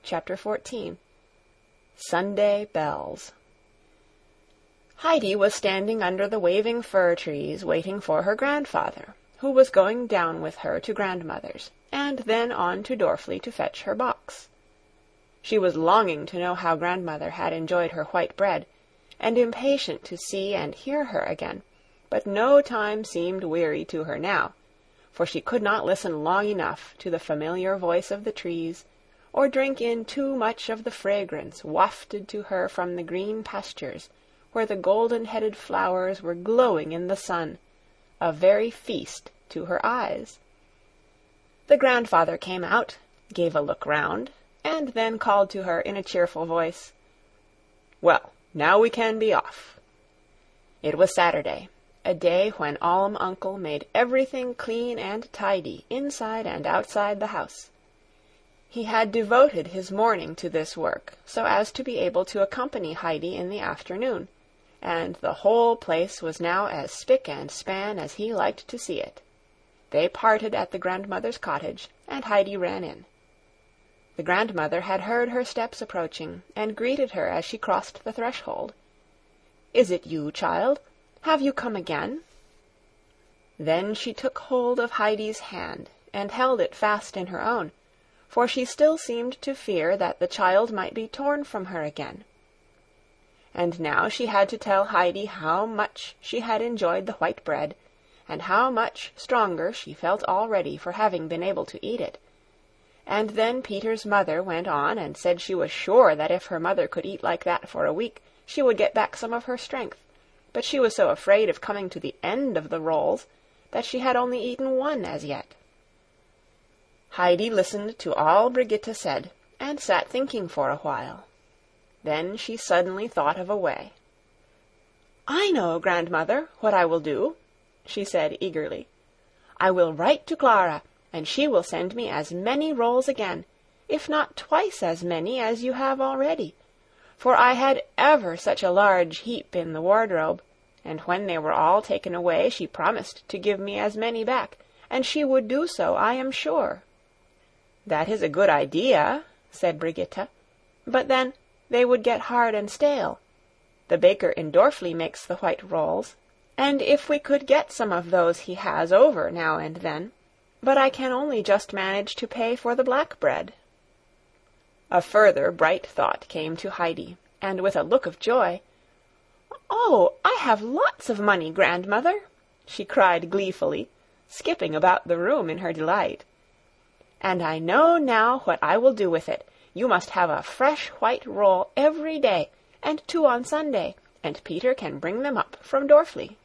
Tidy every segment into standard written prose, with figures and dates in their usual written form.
Chapter 14. Sunday Bells. Heidi was standing under the waving fir trees waiting for her grandfather, who was going down with her to grandmother's, and then on to Dorfli to fetch her box. She was longing to know how grandmother had enjoyed her white bread, and impatient to see and hear her again, but no time seemed weary to her now, for she could not listen long enough to the familiar voice of the trees, or drink in too much of the fragrance wafted to her from the green pastures, where the golden-headed flowers were glowing in the sun, a very feast to her eyes. The grandfather came out, gave a look round, and then called to her in a cheerful voice, "Well, now we can be off." It was Saturday, a day when Alm Uncle made everything clean and tidy inside and outside the house. He had devoted his morning to this work, so as to be able to accompany Heidi in the afternoon, and the whole place was now as spick and span as he liked to see it. They parted at the grandmother's cottage, and Heidi ran in. The grandmother had heard her steps approaching, and greeted her as she crossed the threshold. "Is it you, child? Have you come again?" Then she took hold of Heidi's hand, and held it fast in her own, for she still seemed to fear that the child might be torn from her again. And now she had to tell Heidi how much she had enjoyed the white bread, and how much stronger she felt already for having been able to eat it. And then Peter's mother went on and said she was sure that if her mother could eat like that for a week, she would get back some of her strength, but she was so afraid of coming to the end of the rolls that she had only eaten one as yet. Heidi listened to all Brigitte said, and sat thinking for a while. Then she suddenly thought of a way. "I know, grandmother, what I will do," she said eagerly. "I will write to Clara, and she will send me as many rolls again, if not twice as many as you have already, for I had ever such a large heap in the wardrobe, and when they were all taken away she promised to give me as many back, and she would do so, I am sure." "That is a good idea," said Brigitte, "but then they would get hard and stale. The baker in Dorfli makes the white rolls, and if we could get some of those he has over now and then, but I can only just manage to pay for the black bread." A further bright thought came to Heidi, and with a look of joy, "Oh, I have lots of money, grandmother!" she cried gleefully, skipping about the room in her delight. "And I know now what I will do with it. You must have a fresh white roll every day, and 2 on Sunday, and Peter can bring them up from Dorfli."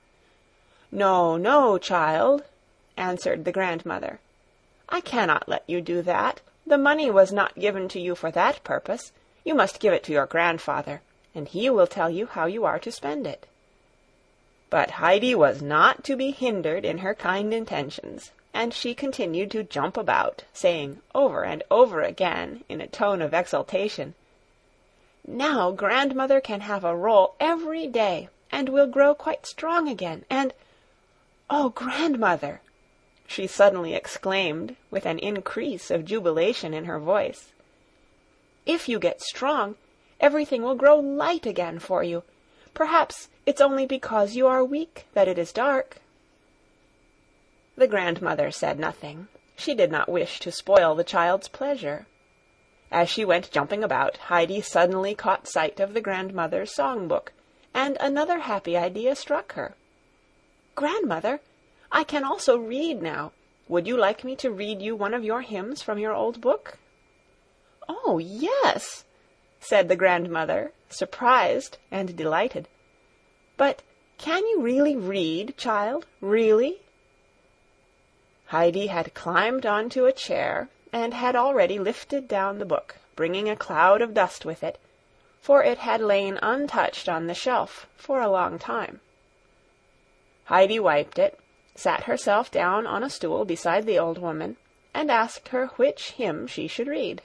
"No, no, child," answered the grandmother. "I cannot let you do that. The money was not given to you for that purpose. You must give it to your grandfather, and he will tell you how you are to spend it." But Heidi was not to be hindered in her kind intentions, and she continued to jump about, saying over and over again, in a tone of exultation, "Now grandmother can have a roll every day, and will grow quite strong again, and... oh, grandmother!" she suddenly exclaimed, with an increase of jubilation in her voice, "if you get strong, everything will grow light again for you. Perhaps it's only because you are weak that it is dark." The grandmother said nothing. She did not wish to spoil the child's pleasure. As she went jumping about, Heidi suddenly caught sight of the grandmother's song-book, and another happy idea struck her. "Grandmother, I can also read now. Would you like me to read you one of your hymns from your old book?" "Oh, yes," said the grandmother, surprised and delighted. "But can you really read, child, really?" Heidi had climbed onto a chair, and had already lifted down the book, bringing a cloud of dust with it, for it had lain untouched on the shelf for a long time. Heidi wiped it, sat herself down on a stool beside the old woman, and asked her which hymn she should read.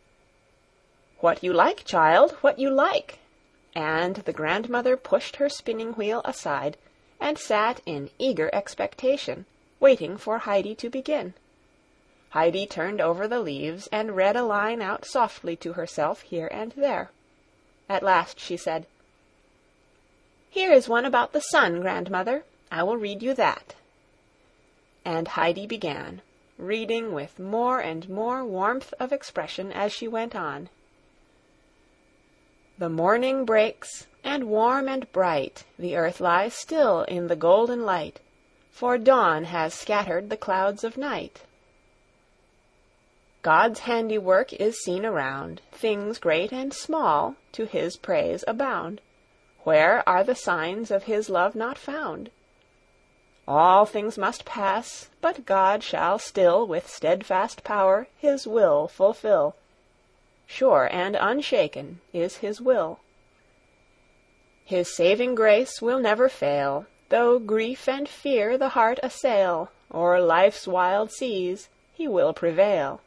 "What you like, child, what you like," and the grandmother pushed her spinning-wheel aside, and sat in eager expectation, waiting for Heidi to begin. Heidi turned over the leaves and read a line out softly to herself here and there. At last she said, "Here is one about the sun, grandmother. I will read you that." And Heidi began, reading with more and more warmth of expression as she went on. "The morning breaks, and warm and bright the earth lies still in the golden light, for dawn has scattered the clouds of night. God's handiwork is seen around, things great and small to his praise abound. Where are the signs of his love not found? All things must pass, but God shall still with steadfast power his will fulfill. Sure and unshaken is his will. His saving grace will never fail, though grief and fear the heart assail, o'er life's wild seas he will prevail.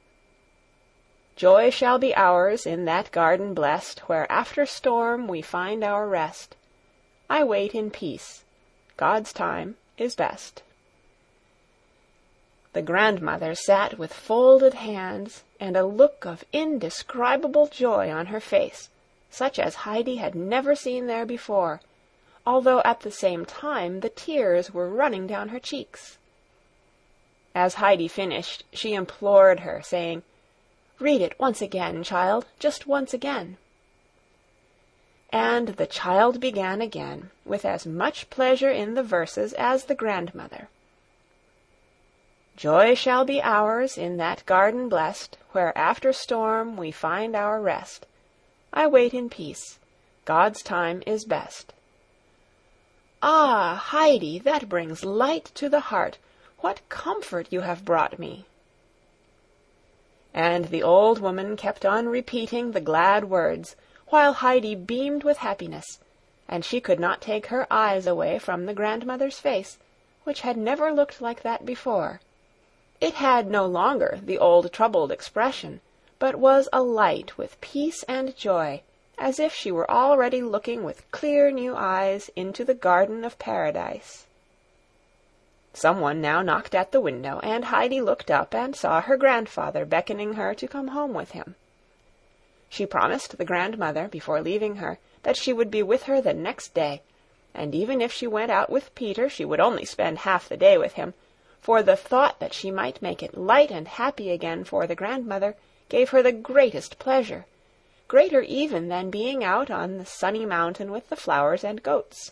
Joy shall be ours in that garden blest, where after storm we find our rest. I wait in peace. God's time is best." The grandmother sat with folded hands and a look of indescribable joy on her face, such as Heidi had never seen there before, although at the same time the tears were running down her cheeks. As Heidi finished, she implored her, saying, "Read it once again, child, just once again." And the child began again, with as much pleasure in the verses as the grandmother. "Joy shall be ours in that garden blest, where after storm we find our rest. I wait in peace. God's time is best." "Ah, Heidi, that brings light to the heart. What comfort you have brought me!" And the old woman kept on repeating the glad words, while Heidi beamed with happiness, and she could not take her eyes away from the grandmother's face, which had never looked like that before. It had no longer the old troubled expression, but was alight with peace and joy, as if she were already looking with clear new eyes into the garden of paradise. Someone now knocked at the window, and Heidi looked up and saw her grandfather beckoning her to come home with him. She promised the grandmother, before leaving her, that she would be with her the next day, and even if she went out with Peter she would only spend half the day with him, for the thought that she might make it light and happy again for the grandmother gave her the greatest pleasure, greater even than being out on the sunny mountain with the flowers and goats.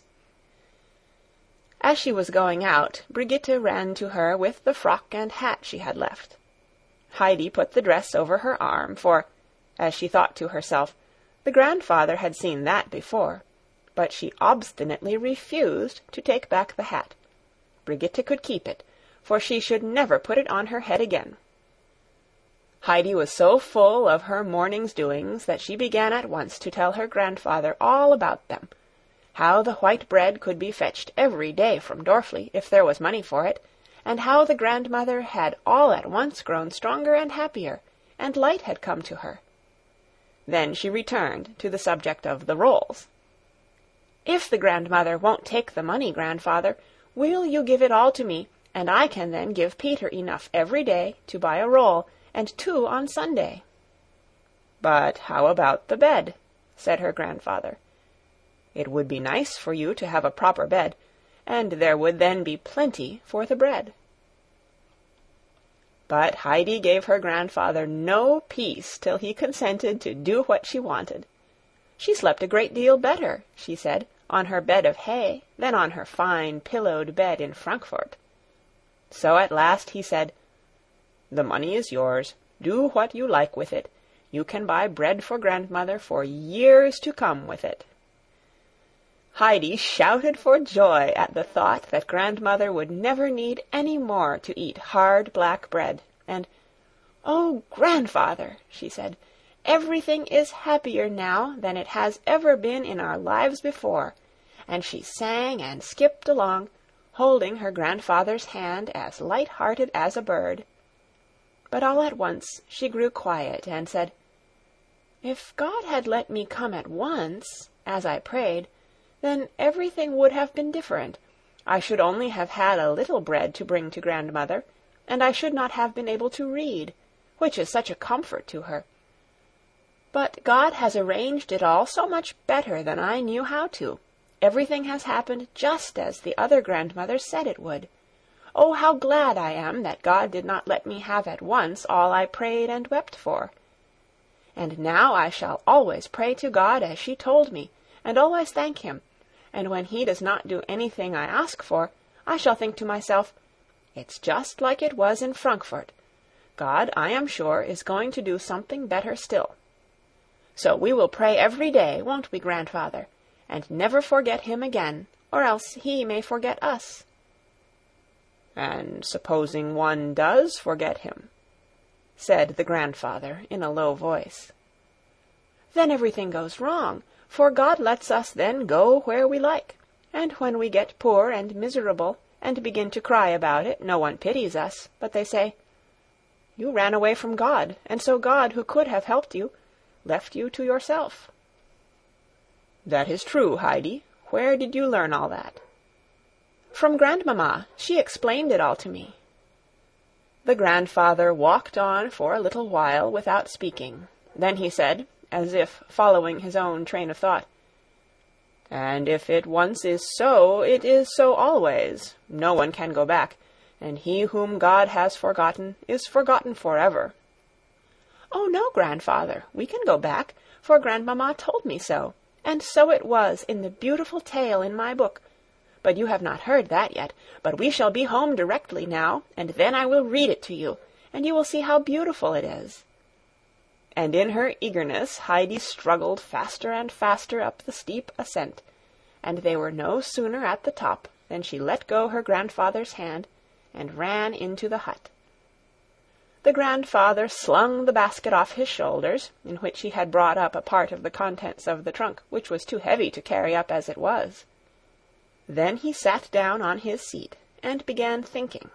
As she was going out, Brigitte ran to her with the frock and hat she had left. Heidi put the dress over her arm, for, as she thought to herself, the grandfather had seen that before, but she obstinately refused to take back the hat. Brigitte could keep it, for she should never put it on her head again. Heidi was so full of her morning's doings that she began at once to tell her grandfather all about them, how the white bread could be fetched every day from Dorfli if there was money for it, and how the grandmother had all at once grown stronger and happier, and light had come to her. Then she returned to the subject of the rolls. "If the grandmother won't take the money, grandfather, will you give it all to me, and I can then give Peter enough every day to buy a roll, and 2 on Sunday." "But how about the bed?" said her grandfather. "It would be nice for you to have a proper bed, and there would then be plenty for the bread." But Heidi gave her grandfather no peace till he consented to do what she wanted. She slept a great deal better, she said, on her bed of hay than on her fine pillowed bed in Frankfort. So at last he said, "The money is yours. Do what you like with it. You can buy bread for grandmother for years to come with it." Heidi shouted for joy at the thought that grandmother would never need any more to eat hard black bread, and, "Oh, grandfather," she said, "everything is happier now than it has ever been in our lives before," and she sang and skipped along, holding her grandfather's hand as light-hearted as a bird. But all at once she grew quiet and said, "If God had let me come at once, as I prayed, then everything would have been different. I should only have had a little bread to bring to grandmother, and I should not have been able to read, which is such a comfort to her. But God has arranged it all so much better than I knew how to. Everything has happened just as the other grandmothers said it would. Oh, how glad I am that God did not let me have at once all I prayed and wept for. And now I shall always pray to God as she told me, and always thank him, and when he does not do anything I ask for, I shall think to myself, it's just like it was in Frankfurt. God, I am sure, is going to do something better still. So we will pray every day, won't we, Grandfather, and never forget him again, or else he may forget us. And supposing one does forget him, said the grandfather in a low voice. Then everything goes wrong, for God lets us then go where we like, and when we get poor and miserable and begin to cry about it, no one pities us, but they say, you ran away from God, and so God, who could have helped you, left you to yourself. That is true, Heidi. Where did you learn all that? From Grandmamma. She explained it all to me. The grandfather walked on for a little while without speaking. Then he said, as if following his own train of thought, and if it once is so, it is so always. No one can go back, and he whom God has forgotten is forgotten forever. Oh, no, Grandfather, we can go back, for Grandmamma told me so, and so it was in the beautiful tale in my book. But you have not heard that yet, but we shall be home directly now, and then I will read it to you, and you will see how beautiful it is. And in her eagerness Heidi struggled faster and faster up the steep ascent, and they were no sooner at the top than she let go her grandfather's hand and ran into the hut. The grandfather slung the basket off his shoulders, in which he had brought up a part of the contents of the trunk, which was too heavy to carry up as it was. Then he sat down on his seat and began thinking.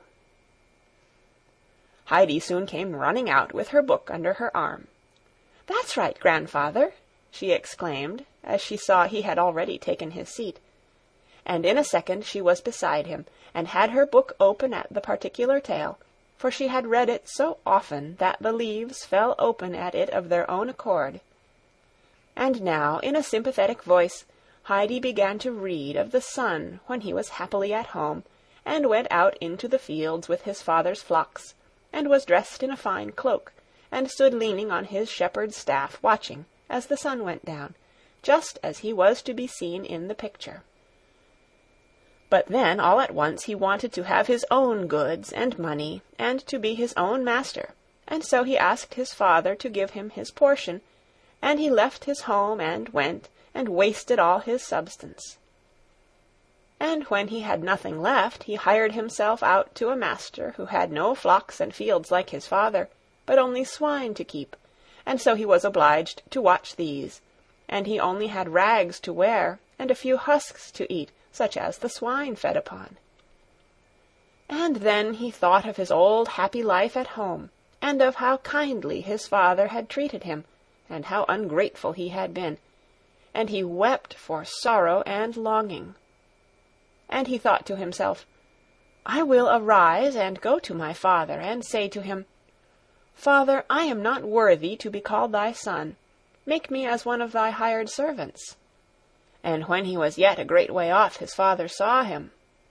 Heidi soon came running out with her book under her arm. "That's right, Grandfather," she exclaimed, as she saw he had already taken his seat. And in a second she was beside him, and had her book open at the particular tale, for she had read it so often that the leaves fell open at it of their own accord. And now, in a sympathetic voice, Heidi began to read of the son when he was happily at home, and went out into the fields with his father's flocks, and was dressed in a fine cloak, and stood leaning on his shepherd's staff watching as the sun went down, just as he was to be seen in the picture. But then all at once he wanted to have his own goods and money, and to be his own master, and so he asked his father to give him his portion, and he left his home and went, and wasted all his substance. And when he had nothing left, he hired himself out to a master who had no flocks and fields like his father, but only swine to keep, and so he was obliged to watch these, and he only had rags to wear, and a few husks to eat, such as the swine fed upon. And then he thought of his old happy life at home, and of how kindly his father had treated him, and how ungrateful he had been, and he wept for sorrow and longing. And he thought to himself, "I will arise and go to my father, and say to him, 'Father, I am not worthy to be called thy son. Make me as one of thy hired servants.'" And when he was yet a great way off, his father saw him.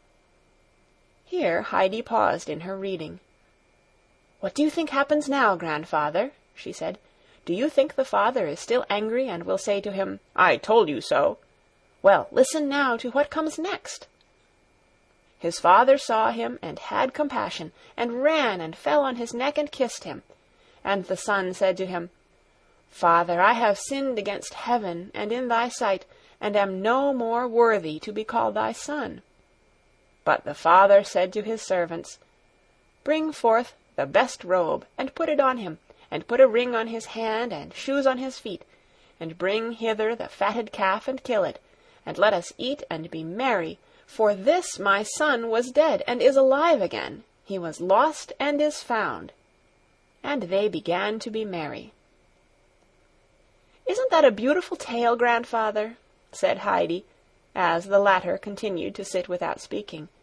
Here Heidi paused in her reading. "What do you think happens now, Grandfather?" she said. "Do you think the father is still angry and will say to him, 'I told you so'? Well, listen now to what comes next." His father saw him and had compassion, and ran and fell on his neck and kissed him. And the son said to him, "Father, I have sinned against heaven and in thy sight, and am no more worthy to be called thy son." But the father said to his servants, "Bring forth the best robe, and put it on him, and put a ring on his hand, and shoes on his feet, and bring hither the fatted calf, and kill it, and let us eat and be merry, for this my son was dead, and is alive again. He was lost, and is found." And they began to be merry. "Isn't that a beautiful tale, Grandfather?" said Heidi, as the latter continued to sit without speaking.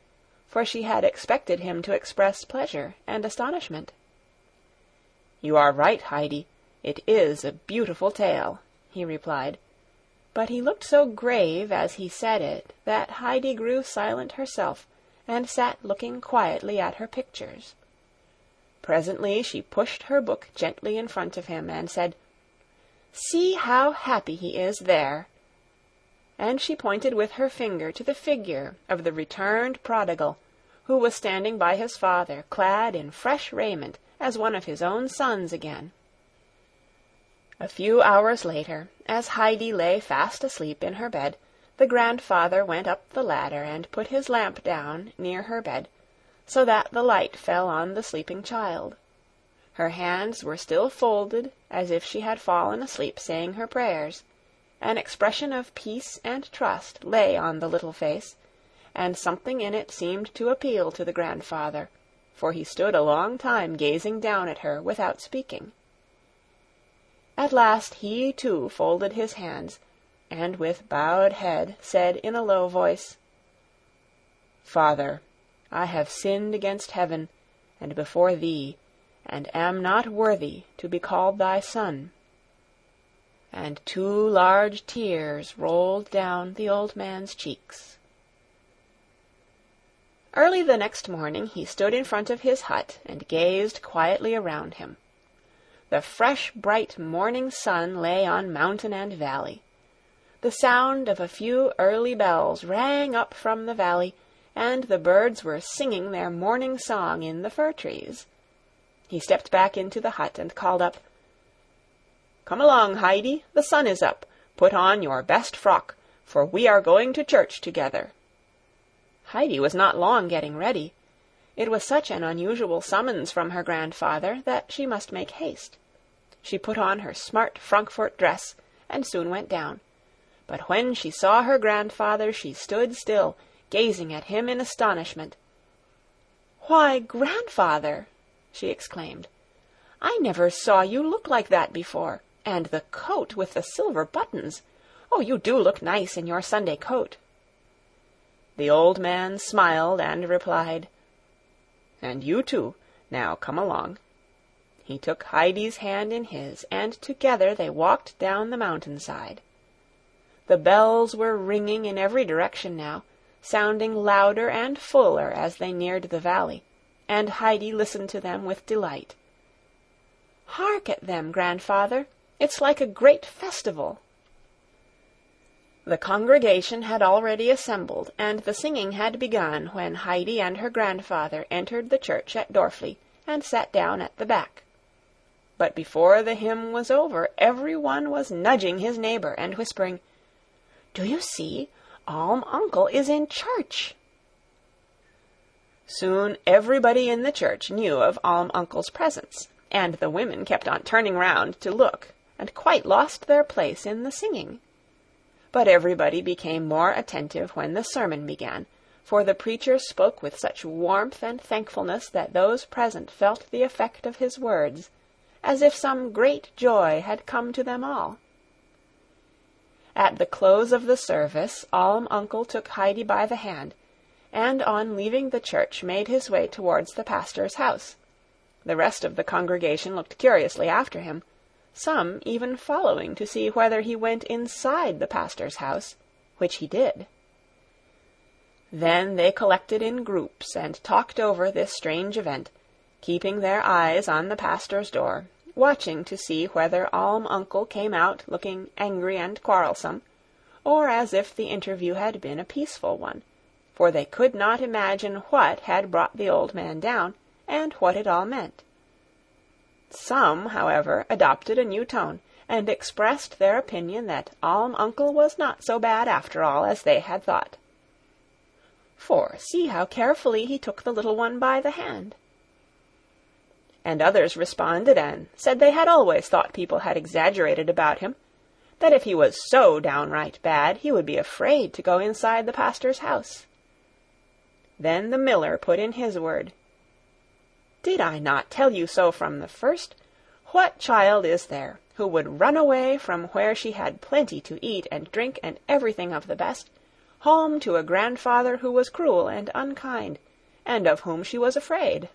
for she had expected him to express pleasure and astonishment. "You are right, Heidi. It is a beautiful tale," he replied, but he looked so grave as he said it that Heidi grew silent herself and sat looking quietly at her pictures. Presently she pushed her book gently in front of him and said, "See how happy he is there!" And she pointed with her finger to the figure of the returned prodigal, who was standing by his father, clad in fresh raiment as one of his own sons again. A few hours later, as Heidi lay fast asleep in her bed, the grandfather went up the ladder and put his lamp down near her bed, so that the light fell on the sleeping child. Her hands were still folded as if she had fallen asleep saying her prayers. An expression of peace and trust lay on the little face, and something in it seemed to appeal to the grandfather, for he stood a long time gazing down at her without speaking. At last he, too, folded his hands, and with bowed head said in a low voice, "Father, I have sinned against heaven and before thee, and am not worthy to be called thy son." And 2 large tears rolled down the old man's cheeks. Early the next morning he stood in front of his hut and gazed quietly around him. The fresh, bright morning sun lay on mountain and valley. The sound of a few early bells rang up from the valley, and the birds were singing their morning song in the fir trees. He stepped back into the hut and called up, "Come along, Heidi, the sun is up. Put on your best frock, for we are going to church together." Heidi was not long getting ready. It was such an unusual summons from her grandfather that she must make haste. She put on her smart Frankfurt dress and soon went down. But when she saw her grandfather, she stood still, gazing at him in astonishment. "Why, grandfather!" she exclaimed. "I never saw you look like that before. And the coat with the silver buttons! Oh, you do look nice in your Sunday coat." The old man smiled and replied, "And you too. Now come along." He took Heidi's hand in his, and together they walked down the mountainside. The bells were ringing in every direction now, sounding louder and fuller as they neared the valley, and Heidi listened to them with delight. "Hark at them, grandfather! It's like a great festival." The congregation had already assembled, and the singing had begun when Heidi and her grandfather entered the church at Dorfli and sat down at the back. But before the hymn was over, every one was nudging his neighbor and whispering, "Do you see? Alm Uncle is in church." Soon everybody in the church knew of Alm Uncle's presence, and the women kept on turning round to look, and quite lost their place in the singing. But everybody became more attentive when the sermon began, for the preacher spoke with such warmth and thankfulness that those present felt the effect of his words, as if some great joy had come to them all. At the close of the service, Alm Uncle took Heidi by the hand, and on leaving the church made his way towards the pastor's house. The rest of the congregation looked curiously after him, some even following to see whether he went inside the pastor's house, which he did. Then they collected in groups and talked over this strange event, keeping their eyes on the pastor's door, watching to see whether Alm Uncle came out looking angry and quarrelsome, or as if the interview had been a peaceful one, for they could not imagine what had brought the old man down, and what it all meant. Some, however, adopted a new tone, and expressed their opinion that Alm Uncle was not so bad after all as they had thought. "For see how carefully he took the little one by the hand." And others responded and said they had always thought people had exaggerated about him, that if he was so downright bad, he would be afraid to go inside the pastor's house. Then the miller put in his word. "Did I not tell you so from the first? What child is there who would run away from where she had plenty to eat and drink and everything of the best, home to a grandfather who was cruel and unkind, and of whom she was afraid.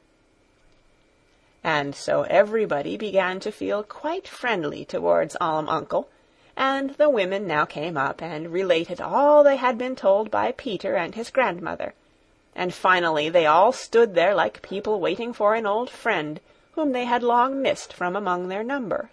And so everybody began to feel quite friendly towards Alm Uncle, and the women now came up and related all they had been told by Peter and his grandmother, and finally they all stood there like people waiting for an old friend whom they had long missed from among their number.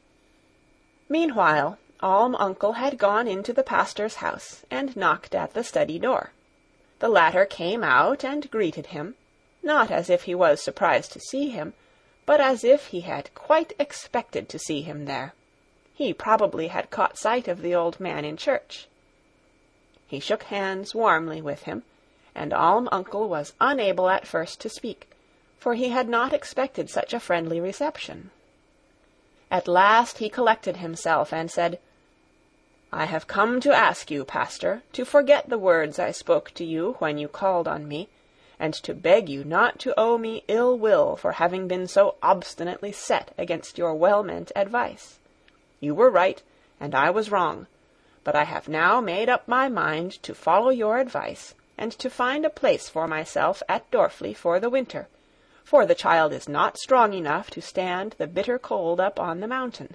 Meanwhile, Alm Uncle had gone into the pastor's house and knocked at the study door. The latter came out and greeted him, not as if he was surprised to see him, but as if he had quite expected to see him there. He probably had caught sight of the old man in church. He shook hands warmly with him, and Alm Uncle was unable at first to speak, for he had not expected such a friendly reception. At last he collected himself and said, "I have come to ask you, Pastor, to forget the words I spoke to you when you called on me, and to beg you not to owe me ill will for having been so obstinately set against your well-meant advice. You were right, and I was wrong, but I have now made up my mind to follow your advice, and to find a place for myself at Dorfli for the winter, for the child is not strong enough to stand the bitter cold up on the mountain.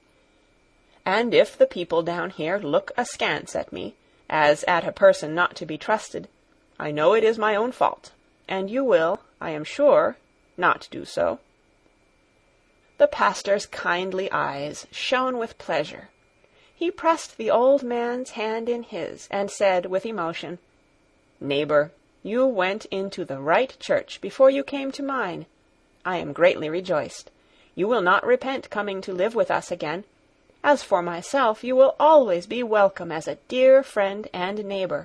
And if the people down here look askance at me, as at a person not to be trusted, I know it is my own fault, and you will, I am sure, not do so." The pastor's kindly eyes shone with pleasure. He pressed the old man's hand in his, and said with emotion, "Neighbor, you went into the right church before you came to mine. I am greatly rejoiced. You will not repent coming to live with us again. As for myself, you will always be welcome as a dear friend and neighbor.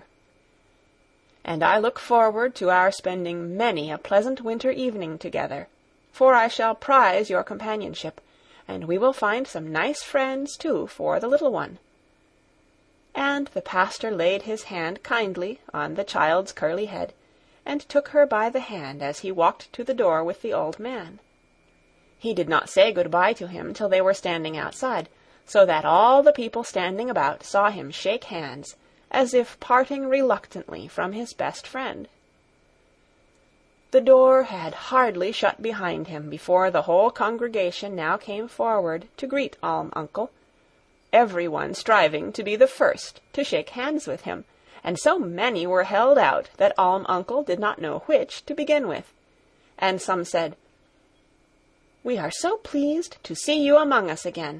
And I look forward to our spending many a pleasant winter evening together, for I shall prize your companionship, and we will find some nice friends, too, for the little one." And the pastor laid his hand kindly on the child's curly head, and took her by the hand as he walked to the door with the old man. He did not say good-bye to him till they were standing outside, so that all the people standing about saw him shake hands, as if parting reluctantly from his best friend. The door had hardly shut behind him before the whole congregation now came forward to greet Alm Uncle, every one striving to be the first to shake hands with him, and so many were held out that Alm Uncle did not know which to begin with, and some said, "We are so pleased to see you among us again,"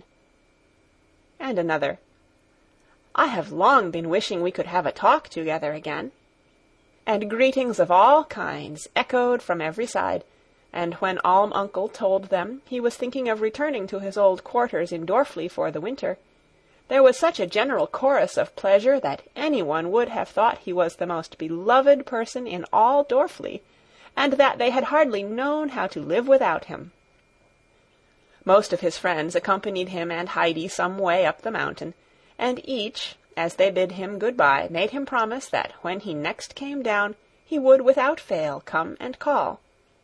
and another, "I have long been wishing we could have a talk together again," and greetings of all kinds echoed from every side, and when Alm Uncle told them he was thinking of returning to his old quarters in Dorfli for the winter, there was such a general chorus of pleasure that anyone would have thought he was the most beloved person in all Dorfli, and that they had hardly known how to live without him. Most of his friends accompanied him and Heidi some way up the mountain, and each, as they bid him good-bye, made him promise that when he next came down he would without fail come and call.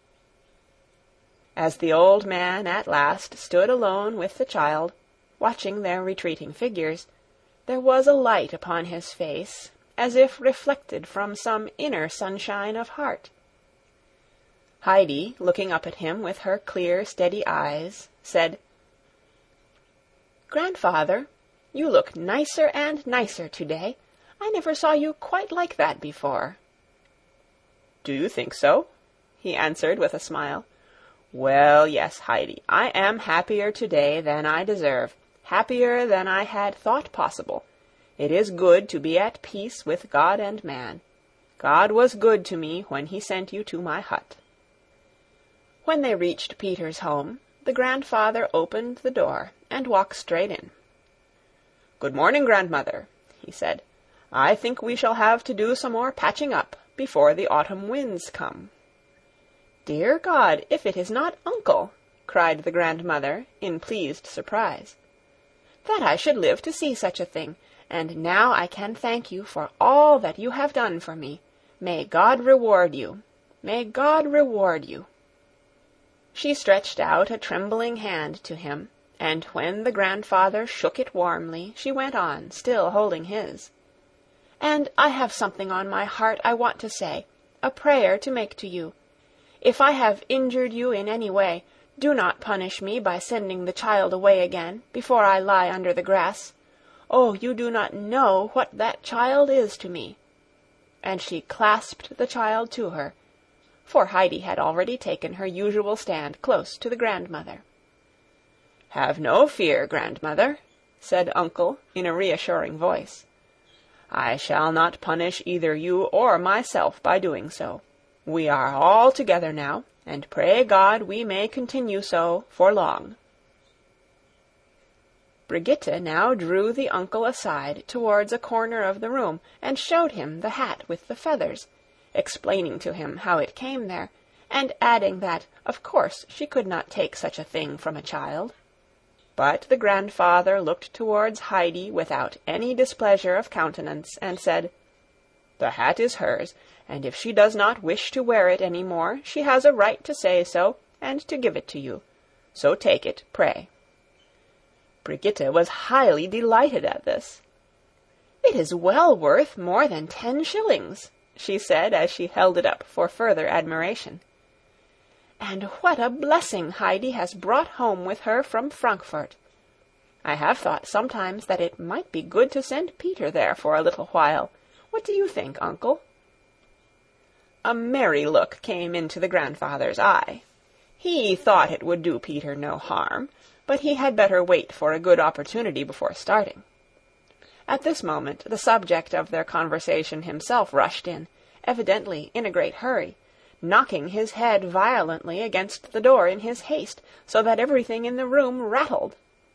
As the old man at last stood alone with the child, watching their retreating figures, there was a light upon his face, as if reflected from some inner sunshine of heart. Heidi, looking up at him with her clear, steady eyes, said, "Grandfather, you look nicer and nicer today. I never saw you quite like that before." "Do you think so?" he answered with a smile. "Well, yes, Heidi, I am happier today than I deserve, happier than I had thought possible. It is good to be at peace with God and man. God was good to me when he sent you to my hut." When they reached Peter's home, the grandfather opened the door and walked straight in. "Good morning, grandmother," he said. "I think we shall have to do some more patching up before the autumn winds come." "Dear God, if it is not Uncle!" cried the grandmother in pleased surprise. "That I should live to see such a thing, and now I can thank you for all that you have done for me. May God reward you. May God reward you." She stretched out a trembling hand to him, and when the grandfather shook it warmly, she went on, still holding his. "And I have something on my heart I want to say. a prayer to make to you. If I have injured you in any way, do not punish me by sending the child away again, before I lie under the grass. Oh, you do not know what that child is to me." And she clasped the child to her, for Heidi had already taken her usual stand close to the grandmother. "Have no fear, grandmother," said Uncle in a reassuring voice. "I shall not punish either you or myself by doing so. We are all together now, and pray God we may continue so for long." Brigitte now drew the uncle aside towards a corner of the room, and showed him the hat with the feathers, explaining to him how it came there, and adding that, of course, she could not take such a thing from a child. But the grandfather looked towards Heidi without any displeasure of countenance, and said, "The hat is hers, and if she does not wish to wear it any more, she has a right to say so, and to give it to you. So take it, pray." Brigitte was highly delighted at this. "It is well worth more than 10 shillings," she said as she held it up for further admiration. "And what a blessing Heidi has brought home with her from Frankfurt! I have thought sometimes that it might be good to send Peter there for a little while. What do you think, uncle?" A merry look came into the grandfather's eye. He thought it would do Peter no harm, but he had better wait for a good opportunity before starting. At this moment the subject of their conversation himself rushed in, evidently in a great hurry, knocking his head violently against the door in his haste, so that everything in the room rattled.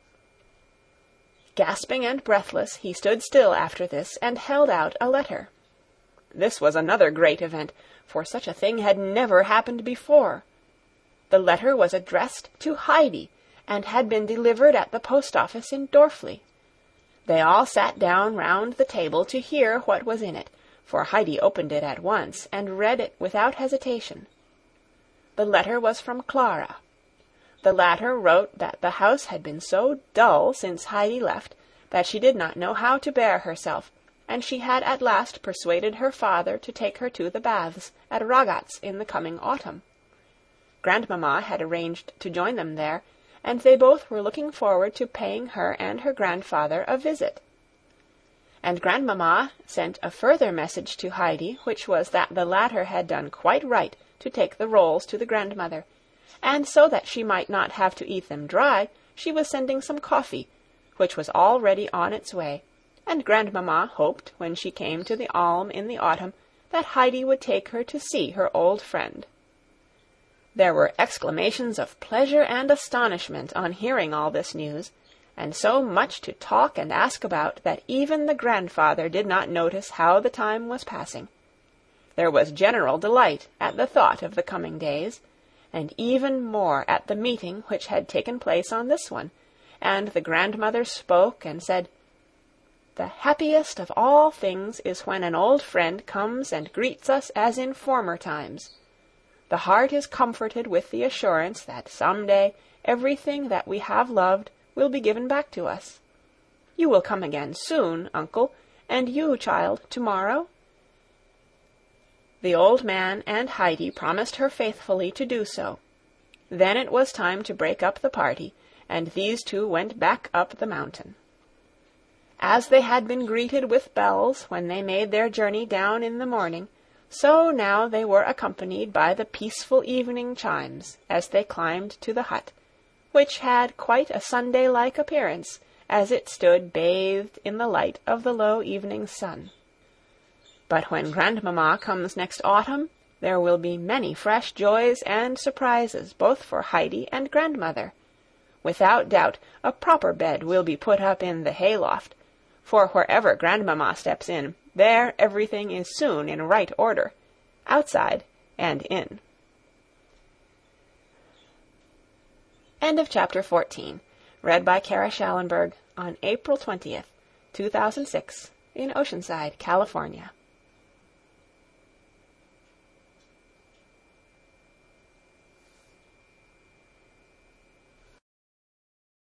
Gasping and breathless, he stood still after this, and held out a letter. This was another great event, for such a thing had never happened before. The letter was addressed to Heidi, and had been delivered at the post-office in Dorfli. They all sat down round the table to hear what was in it, for Heidi opened it at once, and read it without hesitation. The letter was from Clara. The latter wrote that the house had been so dull since Heidi left that she did not know how to bear herself, and she had at last persuaded her father to take her to the baths at Ragaz in the coming autumn. Grandmamma had arranged to join them there, and they both were looking forward to paying her and her grandfather a visit. And Grandmamma sent a further message to Heidi, which was that the latter had done quite right to take the rolls to the grandmother, and so that she might not have to eat them dry, she was sending some coffee, which was already on its way, and Grandmamma hoped, when she came to the Alm in the autumn, that Heidi would take her to see her old friend. There were exclamations of pleasure and astonishment on hearing all this news, and so much to talk and ask about that even the grandfather did not notice how the time was passing. There was general delight at the thought of the coming days, and even more at the meeting which had taken place on this one, and the grandmother spoke and said, "The happiest of all things is when an old friend comes and greets us as in former times. The heart is comforted with the assurance that some day everything that we have loved will be given back to us. You will come again soon, uncle, and you, child, tomorrow?" The old man and Heidi promised her faithfully to do so. Then it was time to break up the party, and these two went back up the mountain. As they had been greeted with bells when they made their journey down in the morning, so now they were accompanied by the peaceful evening chimes as they climbed to the hut, which had quite a Sunday-like appearance as it stood bathed in the light of the low evening sun. But when Grandmamma comes next autumn, there will be many fresh joys and surprises both for Heidi and grandmother. Without doubt, a proper bed will be put up in the hay-loft, for wherever Grandmamma steps in, there everything is soon in right order, outside and in. End of chapter 14. Read by Kara Schallenberg on April 20th, 2006, in Oceanside, California.